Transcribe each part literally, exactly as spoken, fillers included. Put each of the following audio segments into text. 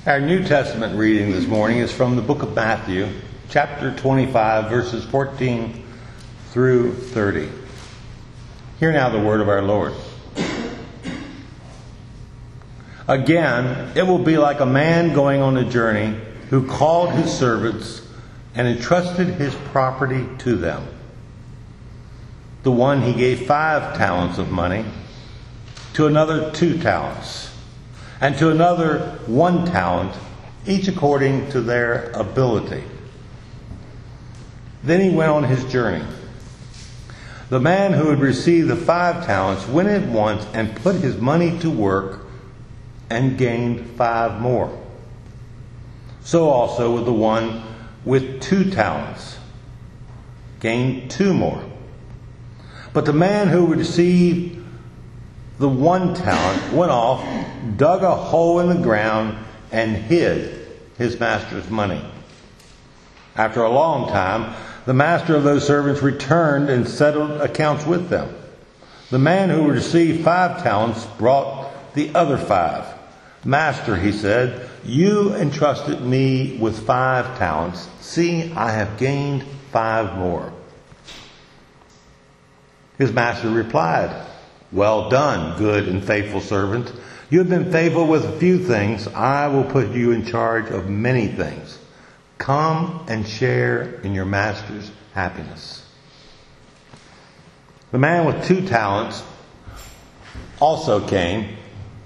Our New Testament reading this morning is from the book of Matthew, chapter twenty-five, verses fourteen through thirty. Hear now the word of our Lord. Again, it will be like a man going on a journey who called his servants and entrusted his property to them. The one he gave five talents of money, to another two talents, and to another one talent, each according to their ability. Then he went on his journey. The man who had received the five talents went at once and put his money to work and gained five more. So also with the one with two talents, gained two more. But the man who received the one talent went off, dug a hole in the ground, and hid his master's money. After a long time, the master of those servants returned and settled accounts with them. The man who received five talents brought the other five. Master, he said, you entrusted me with five talents. See, I have gained five more. His master replied, well done, good and faithful servant. You have been faithful with a few things. I will put you in charge of many things. Come and share in your master's happiness. The man with two talents also came.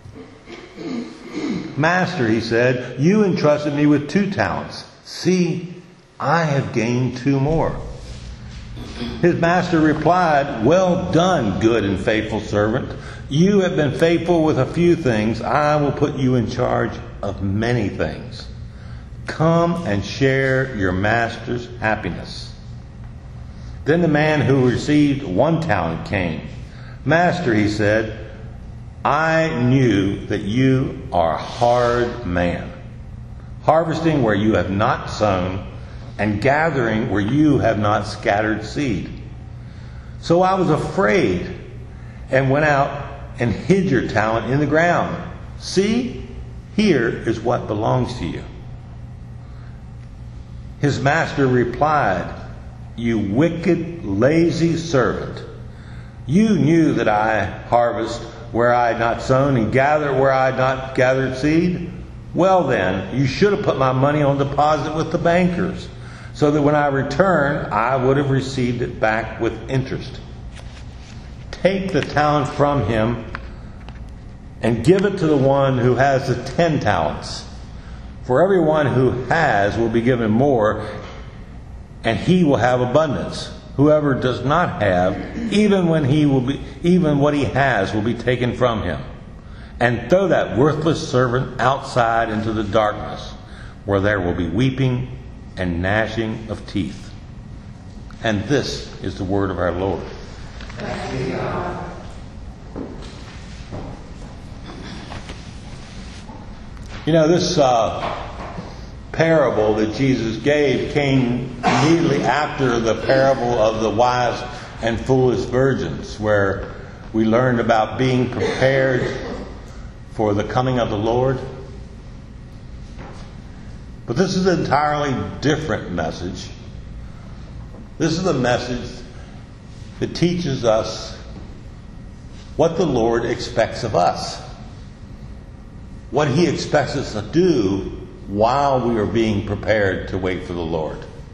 Master, he said, you entrusted me with two talents. See, I have gained two more. His master replied, well done, good and faithful servant. You have been faithful with a few things. I will put you in charge of many things. Come and share your master's happiness. Then the man who received one talent came. Master, he said, I knew that you are a hard man, harvesting where you have not sown, and gathering where you have not scattered seed. So I was afraid and went out and hid your talent in the ground. See, here is what belongs to you. His master replied, you wicked, lazy servant. You knew that I harvest where I had not sown and gather where I had not gathered seed. Well then, you should have put my money on deposit with the bankers, so that when I return, I would have received it back with interest. Take the talent from him and give it to the one who has the ten talents. For everyone who has will be given more, and he will have abundance. Whoever does not have, even when he will be, even what he has will be taken from him. And throw that worthless servant outside into the darkness, where there will be weeping and gnashing of teeth. And this is the word of our Lord. Thanks be to God. You know, this uh, parable that Jesus gave came immediately after the parable of the wise and foolish virgins, where we learned about being prepared for the coming of the Lord. But this is an entirely different message. This is a message that teaches us what the Lord expects of us. What He expects us to do while we are being prepared to wait for the Lord.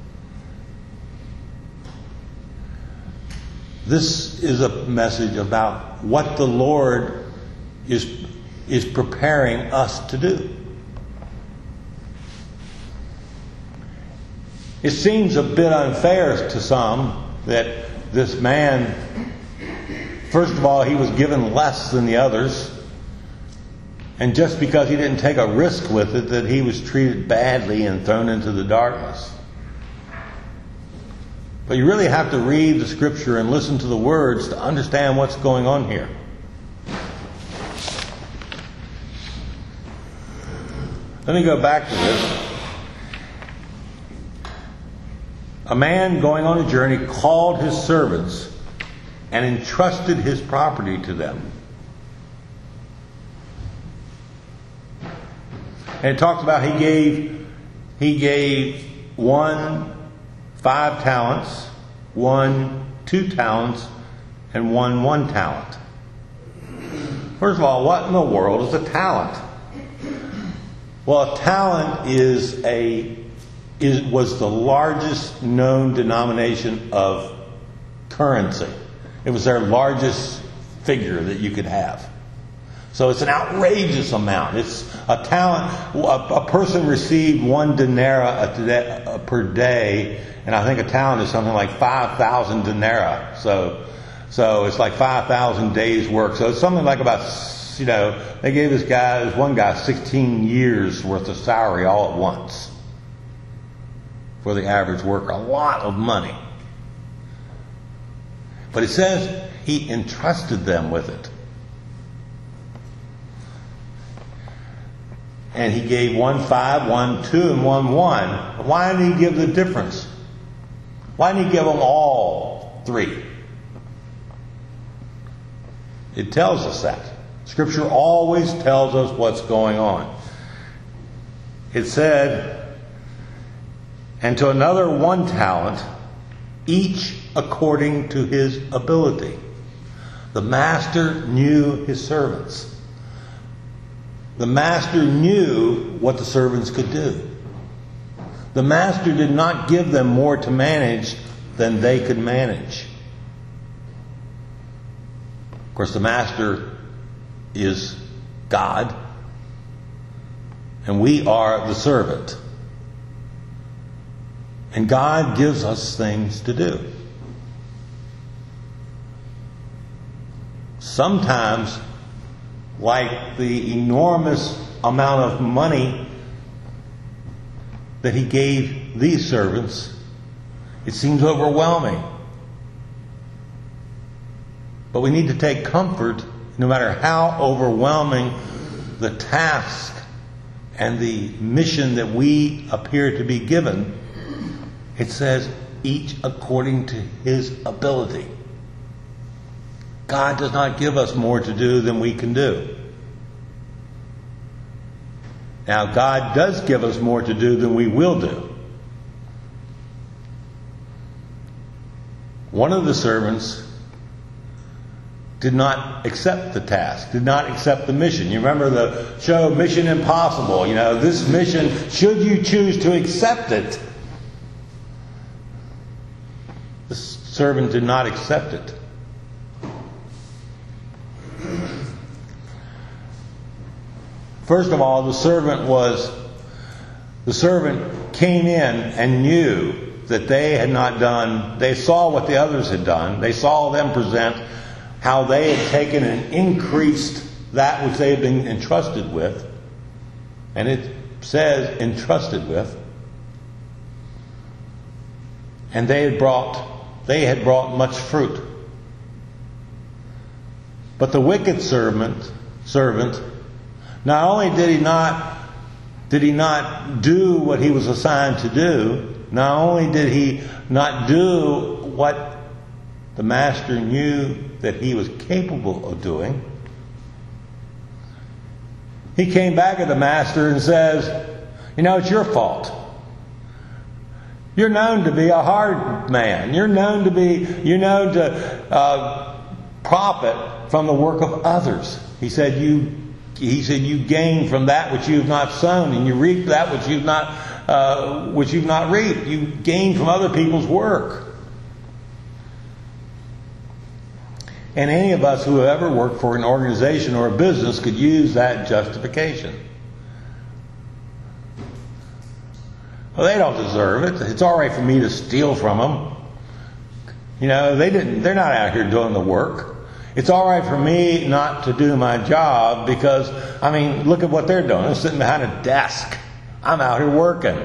This is a message about what the Lord is, is preparing us to do. It seems a bit unfair to some that this man, first of all, he was given less than the others. And just because he didn't take a risk with it, that he was treated badly and thrown into the darkness. But you really have to read the scripture and listen to the words to understand what's going on here. Let me go back to this. A man going on a journey called his servants and entrusted his property to them. And it talks about he gave, he gave one five talents, one two talents, and one one talent. First of all, what in the world is a talent? Well, a talent is a is was the largest known denomination of currency. It was their largest figure that you could have. So it's an outrageous amount. It's a talent. A, a person received one denara a day, a, per day, and I think a talent is something like five thousand denara. So, so it's like five thousand days' work. So it's something like about, you know, they gave this guy, this one guy, sixteen years worth of salary all at once for the average worker. A lot of money. But it says he entrusted them with it. And he gave one five, one two, and one one. Why didn't he give the difference? Why didn't he give them all three? It tells us that. Scripture always tells us what's going on. It said, and to another one talent, each according to his ability. The master knew his servants. The master knew what the servants could do. The master did not give them more to manage than they could manage. Of course, the master is God, and we are the servant. And God gives us things to do. Sometimes, like the enormous amount of money that he gave these servants, it seems overwhelming. But we need to take comfort, no matter how overwhelming the task and the mission that we appear to be given. It says, each according to his ability. God does not give us more to do than we can do. Now, God does give us more to do than we will do. One of the servants did not accept the task, did not accept the mission. You remember the show Mission Impossible. You know, this mission, should you choose to accept it, the servant did not accept it. First of all, the servant was, the servant came in and knew that they had not done, they saw what the others had done. They saw them present how they had taken and increased that which they had been entrusted with. And it says entrusted with. And they had brought, they had brought much fruit. But the wicked servant, servant, not only did he not, did he not do what he was assigned to do, not only did he not do what the master knew that he was capable of doing, he came back at the master and says, you know, it's your fault. You're known to be a hard man. You're known to be, you're known to uh, profit from the work of others. He said, you He said, you gain from that which you have not sown, and you reap that which you've not, uh, which you've not reaped. You gain from other people's work. And any of us who have ever worked for an organization or a business could use that justification. Well, they don't deserve it. It's all right for me to steal from them. You know, they didn't. They're not out here doing the work. It's all right for me not to do my job because, I mean, look at what they're doing. They're sitting behind a desk. I'm out here working.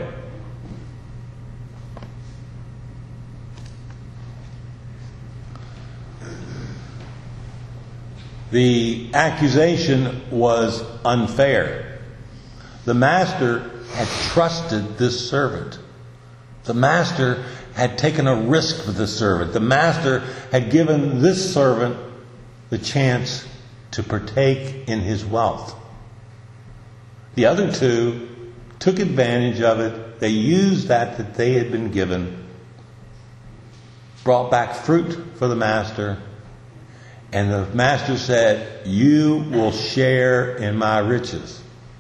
The accusation was unfair. The master had trusted this servant. The master had taken a risk with this servant. The master had given this servant the chance to partake in his wealth. The other two took advantage of it. They used that that they had been given, brought back fruit for the master, and the master said, "You will share in my riches."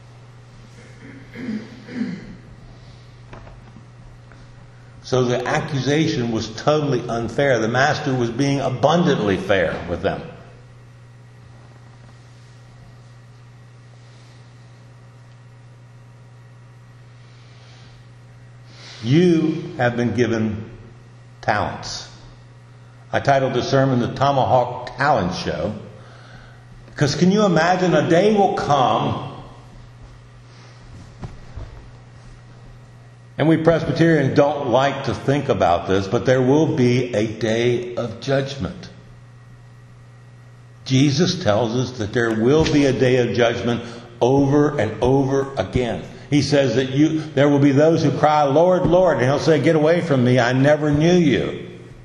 So the accusation was totally unfair. The master was being abundantly fair with them. You have been given talents. I titled the sermon The Tomahawk Talent Show. Because can you imagine, a day will come, and we Presbyterians don't like to think about this, but there will be a day of judgment. Jesus tells us that there will be a day of judgment over and over again. He says that you, there will be those who cry, "Lord, Lord," and He'll say, "Get away from me, I never knew you."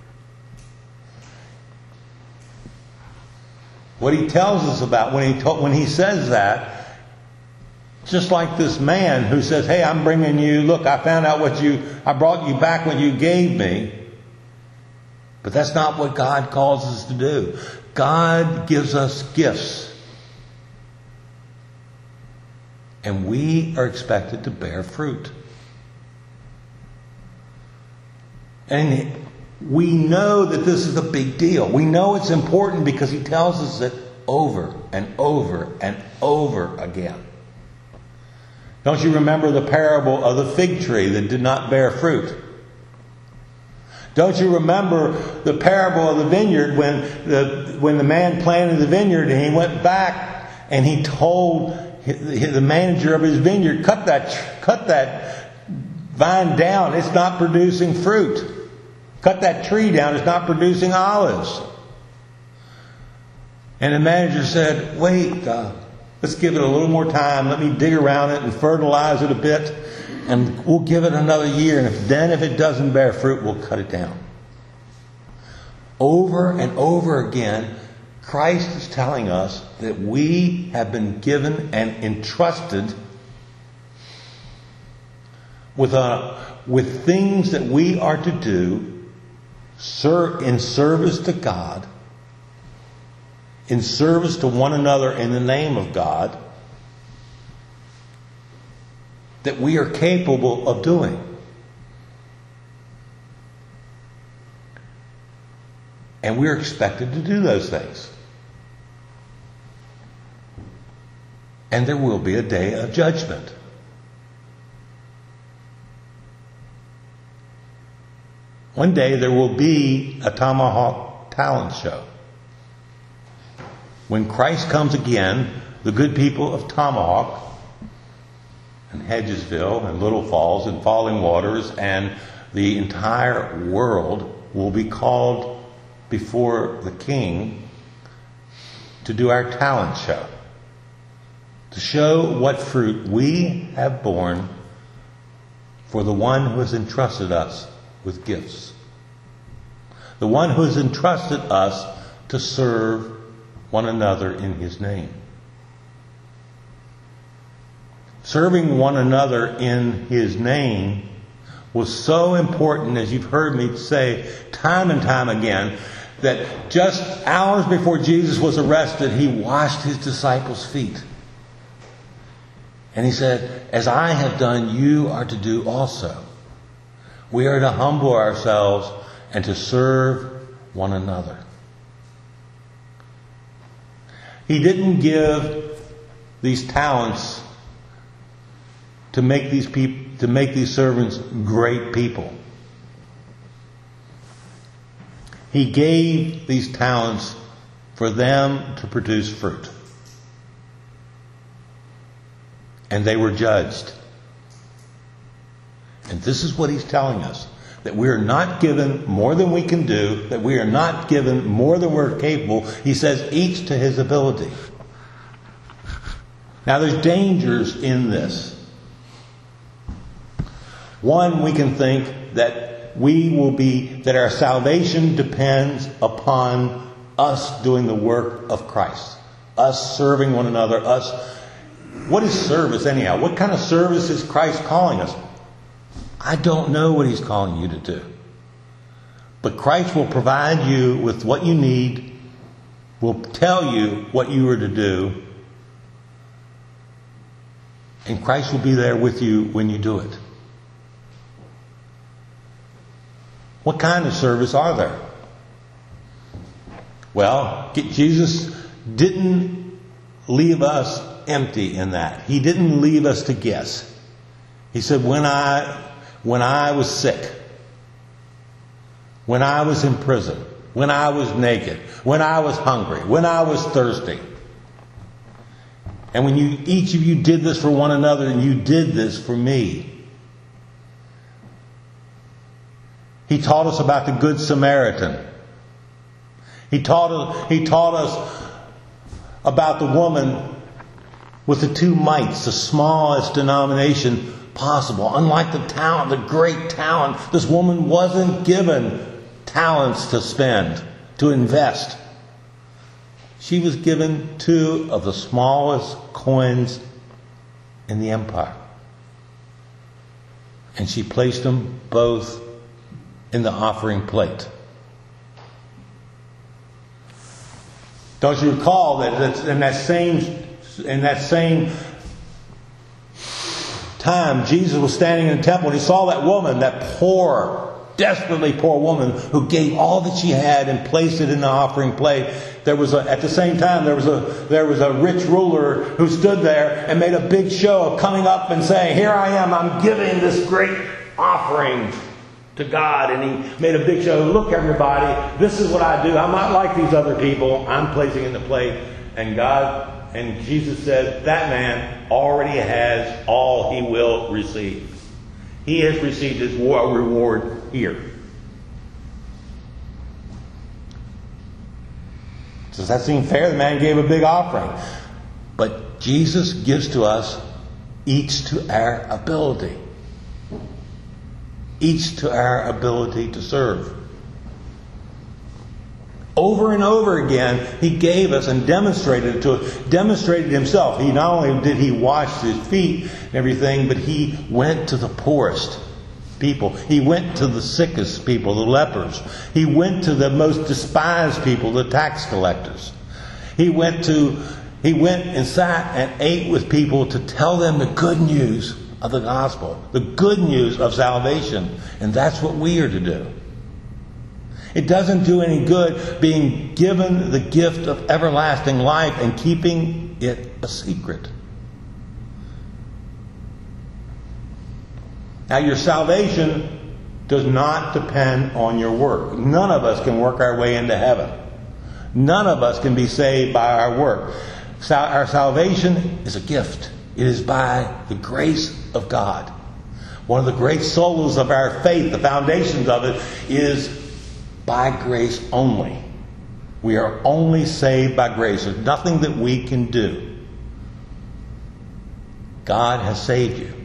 What He tells us about when He to, when He says that, just like this man who says, "Hey, I'm bringing you, look, I found out what you, I brought you back what you gave me." But that's not what God calls us to do. God gives us gifts. And we are expected to bear fruit. And we know that this is a big deal. We know it's important because He tells us it over and over and over again. Don't you remember the parable of the fig tree that did not bear fruit? Don't you remember the parable of the vineyard when the, when the man planted the vineyard and he went back and he told the manager of his vineyard, cut that, cut that vine down. It's not producing fruit. Cut that tree down. It's not producing olives. And the manager said, "Wait, uh, let's give it a little more time. Let me dig around it and fertilize it a bit. And we'll give it another year. And if, then if it doesn't bear fruit, we'll cut it down." Over and over again, Christ is telling us that we have been given and entrusted with, a, with things that we are to do ser- in service to God, in service to one another in the name of God, that we are capable of doing. And we're expected to do those things. And there will be a day of judgment. One day there will be a Tomahawk Talent Show. When Christ comes again, the good people of Tomahawk and Hedgesville and Little Falls and Falling Waters and the entire world will be called before the King to do our talent show. To show what fruit we have borne for the one who has entrusted us with gifts. The one who has entrusted us to serve one another in His name. Serving one another in His name was so important, as you've heard me say time and time again, that just hours before Jesus was arrested, He washed His disciples' feet. And He said, "As I have done, you are to do also." We are to humble ourselves and to serve one another. He didn't give these talents to make these people, to make these servants great people. He gave these talents for them to produce fruit. And they were judged. And this is what He's telling us. That we are not given more than we can do. That we are not given more than we're capable. He says each to his ability. Now there's dangers in this. One, we can think that we will be, that our salvation depends upon us doing the work of Christ. Us serving one another. Us What is service anyhow? What kind of service is Christ calling us? I don't know what he's calling you to do. But Christ will provide you with what you need, will tell you what you are to do, and Christ will be there with you when you do it. What kind of service are there? Well, Jesus didn't leave us empty in that. He didn't leave us to guess. He said, when I, when I was sick, when I was in prison, when I was naked, when I was hungry, when I was thirsty. And when you, each of you did this for one another, and you did this for me. He taught us about the Good Samaritan. He taught us, he taught us about the woman with the two mites, the smallest denomination possible. Unlike the talent, the great talent, this woman wasn't given talents to spend, to invest. She was given two of the smallest coins in the empire. And she placed them both in the offering plate. Don't you recall that in that same in that same time, Jesus was standing in the temple and he saw that woman, that poor, desperately poor woman who gave all that she had and placed it in the offering plate. There was a, at the same time, there was a there was a rich ruler who stood there and made a big show of coming up and saying, "Here I am, I'm giving this great offering to God." And he made a big show. "Look, everybody, this is what I do. I'm not like these other people. I'm placing in the plate." And God and Jesus said, "That man already has all he will receive. He has received his reward here." Does that seem fair? The man gave a big offering. But Jesus gives to us each to our ability. Each to our ability to serve. Over and over again, he gave us and demonstrated it to us, demonstrated himself. He not only did he wash his feet and everything, but he went to the poorest people. He went to the sickest people, the lepers. He went to the most despised people, the tax collectors. He went to he went and sat and ate with people to tell them the good news of the gospel, the good news of salvation. And that's what we are to do. It doesn't do any good being given the gift of everlasting life and keeping it a secret. Now, your salvation does not depend on your work. None of us can work our way into heaven. None of us can be saved by our work. Our salvation is a gift. It is by the grace of God. One of the great solas of our faith, the foundations of it, is by grace only. We are only saved by grace. There's nothing that we can do. God has saved you.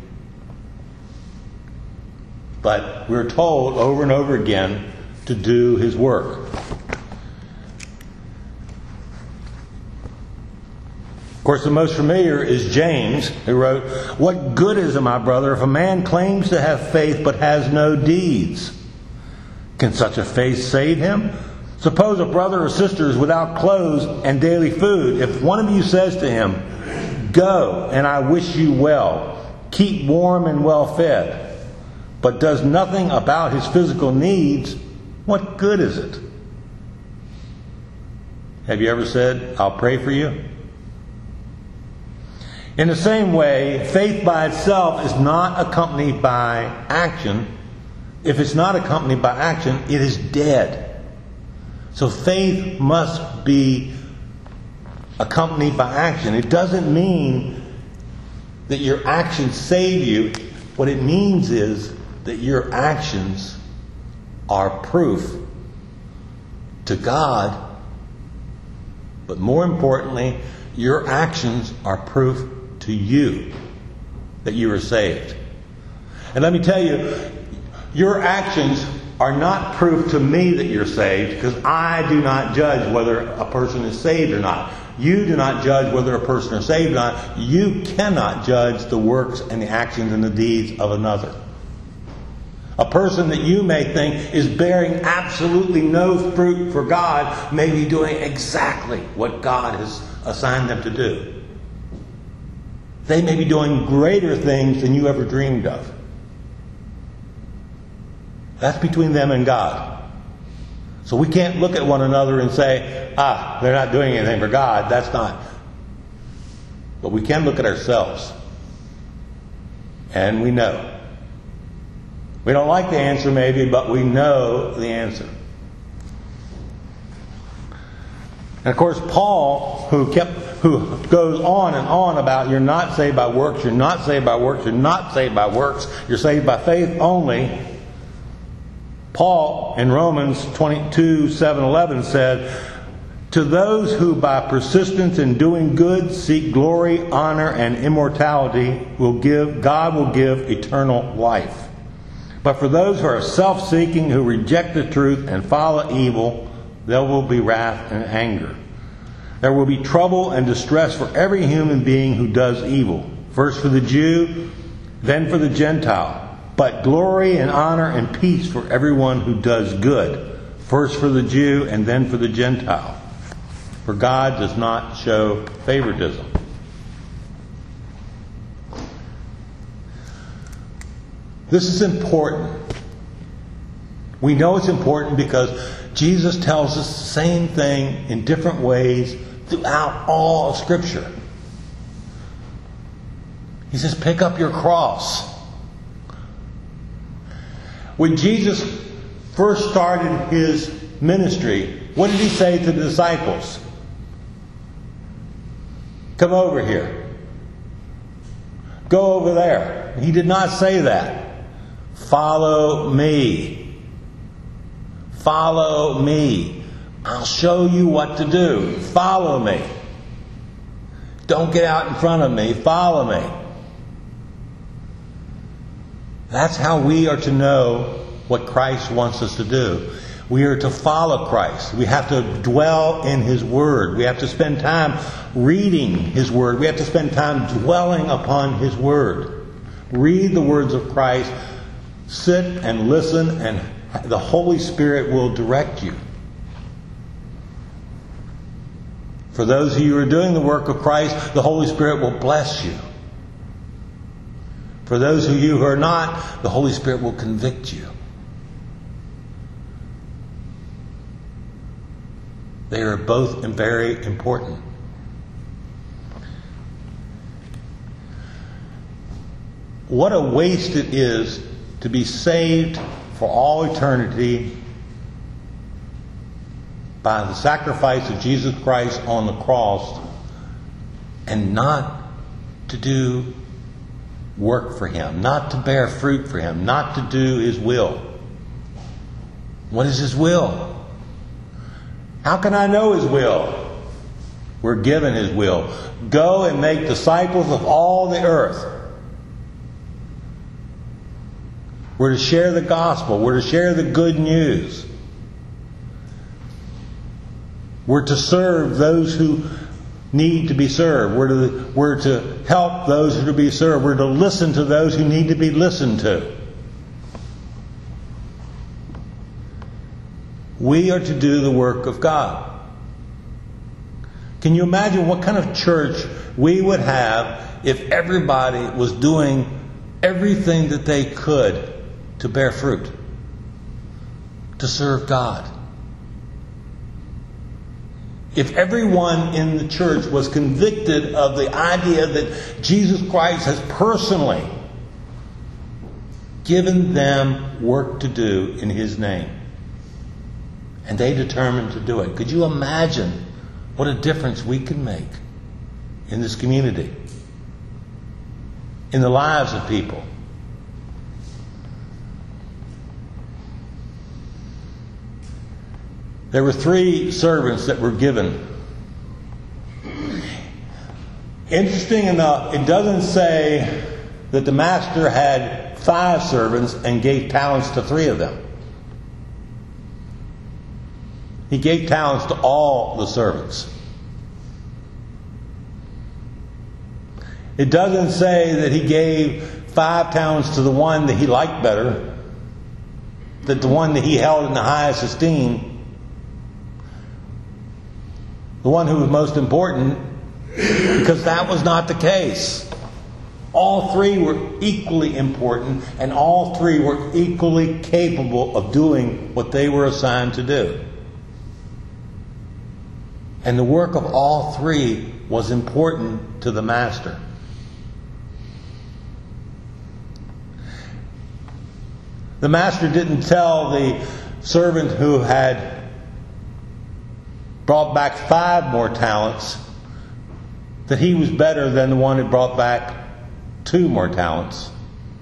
But we're told over and over again to do his work. Of course, the most familiar is James, who wrote, "What good is it, my brother, if a man claims to have faith but has no deeds? Can such a faith save him? Suppose a brother or sister is without clothes and daily food. If one of you says to him, 'Go, and I wish you well, keep warm and well fed,' but does nothing about his physical needs, what good is it?" Have you ever said, "I'll pray for you"? In the same way, faith by itself is not accompanied by action. If it's not accompanied by action, it is dead. So faith must be accompanied by action. It doesn't mean that your actions save you. What it means is that your actions are proof to God, but more importantly, your actions are proof to you that you are saved. And let me tell you, your actions are not proof to me that you're saved, because I do not judge whether a person is saved or not. You do not judge whether a person is saved or not. You cannot judge the works and the actions and the deeds of another. A person that you may think is bearing absolutely no fruit for God may be doing exactly what God has assigned them to do. They may be doing greater things than you ever dreamed of. That's between them and God. So we can't look at one another and say, ah, they're not doing anything for God. That's not. But we can look at ourselves. And we know. We don't like the answer maybe, but we know the answer. And of course, Paul, who kept, who goes on and on about you're not saved by works, you're not saved by works, you're not saved by works, you're saved by faith only. Paul in Romans twenty-two, seven, eleven said, to those who by persistence in doing good seek glory, honor, and immortality, will give God will give eternal life. But for those who are self-seeking, who reject the truth and follow evil, there will be wrath and anger. There will be trouble and distress for every human being who does evil. First for the Jew, then for the Gentile. But glory and honor and peace for everyone who does good. First for the Jew and then for the Gentile. For God does not show favoritism. This is important. We know it's important because Jesus tells us the same thing in different ways throughout all of Scripture. He says, pick up your cross. When Jesus first started his ministry, what did he say to the disciples? Come over here. Go over there. He did not say that. Follow me. Follow me. I'll show you what to do. Follow me. Don't get out in front of me. Follow me. That's how we are to know what Christ wants us to do. We are to follow Christ. We have to dwell in His Word. We have to spend time reading His Word. We have to spend time dwelling upon His Word. Read the words of Christ. Sit and listen, and the Holy Spirit will direct you. For those of you who are doing the work of Christ, the Holy Spirit will bless you. For those of you who are not, the Holy Spirit will convict you. They are both very important. What a waste it is to be saved for all eternity by the sacrifice of Jesus Christ on the cross and not to do work for Him, not to bear fruit for Him, not to do His will. What is His will? How can I know His will? We're given His will. Go and make disciples of all the earth. We're to share the gospel. We're to share the good news. We're to serve those who need to be served. We're to, we're to help those who are to be served. We're to listen to those who need to be listened to. We are to do the work of God. Can you imagine what kind of church we would have if everybody was doing everything that they could to bear fruit, to serve God? If everyone in the church was convicted of the idea that Jesus Christ has personally given them work to do in His name, and they determined to do it, could you imagine what a difference we could make in this community, in the lives of people? There were three servants that were given. Interesting enough, it doesn't say that the master had five servants and gave talents to three of them. He gave talents to all the servants. It doesn't say that he gave five talents to the one that he liked better, that the one that he held in the highest esteem, the one who was most important, because that was not the case. All three were equally important, and all three were equally capable of doing what they were assigned to do. And the work of all three was important to the master. The master didn't tell the servant who had brought back five more talents that he was better than the one who brought back two more talents.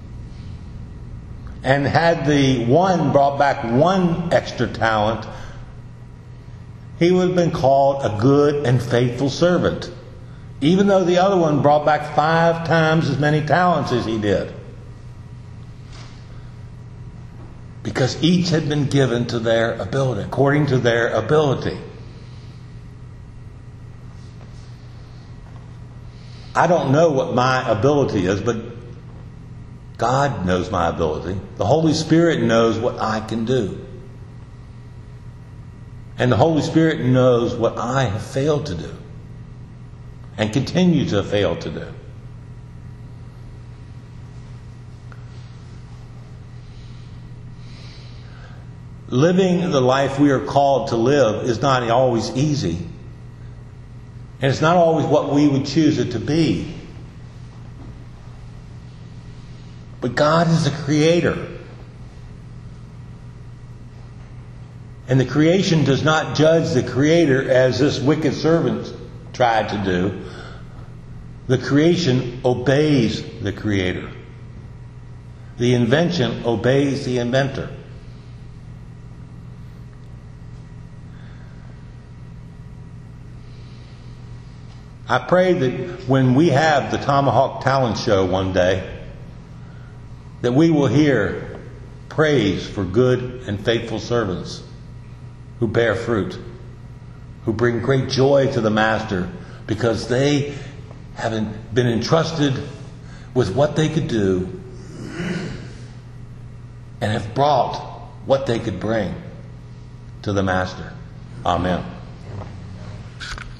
And had the one brought back one extra talent, he would have been called a good and faithful servant, even though the other one brought back five times as many talents as he did. Because each had been given to their ability, according to their ability. I don't know what my ability is, but God knows my ability. The Holy Spirit knows what I can do. And the Holy Spirit knows what I have failed to do and continue to fail to do. Living the life we are called to live is not always easy. And it's not always what we would choose it to be. But God is the creator. And the creation does not judge the creator as this wicked servant tried to do. The creation obeys the creator. The invention obeys the inventor. I pray that when we have the Tomahawk Talent Show one day, that we will hear praise for good and faithful servants who bear fruit, who bring great joy to the master because they have been entrusted with what they could do and have brought what they could bring to the master. Amen.